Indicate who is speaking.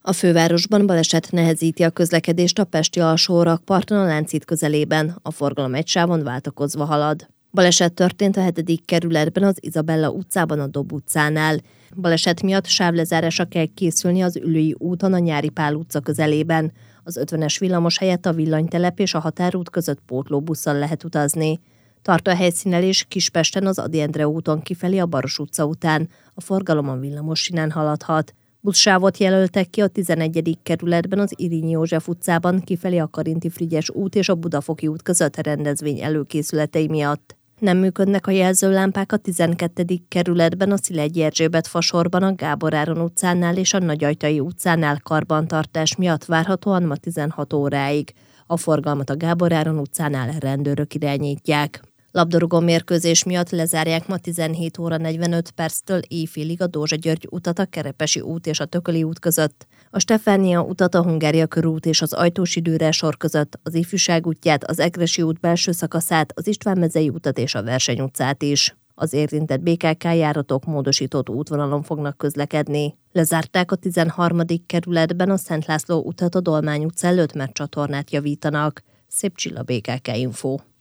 Speaker 1: A fővárosban baleset nehezíti a közlekedést a pesti alsórakparton a Lánchíd közelében, a forgalom egy sávon váltakozva halad. Baleset történt a 7. kerületben az Izabella utcában a Dob utcánál. Baleset miatt sávlezárásra kell készülni az Üllői úton a Nyári Pál utca közelében. Az 50-es villamos helyett a Villanytelep és a Határút között pótlóbusszal lehet utazni. Tart a helyszínelés Kispesten az Ady Endre úton kifelé a Baros utca után. A forgalom a villamossinen haladhat. Buszsávot jelöltek ki a 11. kerületben az Irényi József utcában kifelé a Karinti Frigyes út és a Budafoki út között rendezvény előkészületei miatt. Nem működnek a jelzőlámpák a 12. kerületben a Szilegyi Erzsébet fasorban a Gábor Áron utcánál és a Nagyajtai utcánál karbantartás miatt várhatóan ma 16 óráig. A forgalmat a Gábor Áron utcánál rendőrök irányítják. Labdarúgó mérkőzés miatt lezárják ma 17 óra 45 perctől éjfélig a Dózsa György utat a Kerepesi út és a Tököli út között, a Stefánia utat a Hungária körút és az Ajtósi Dürer sor között, az Ifjúság útját, az Egressy út belső szakaszát, az István mezei utat és a Verseny utcát is. Az érintett BKK járatok módosított útvonalon fognak közlekedni. Lezárták a 13. kerületben a Szent László utat a Dolmány utca előtt, mert csatornát javítanak. Szép Csilla, BKK Info.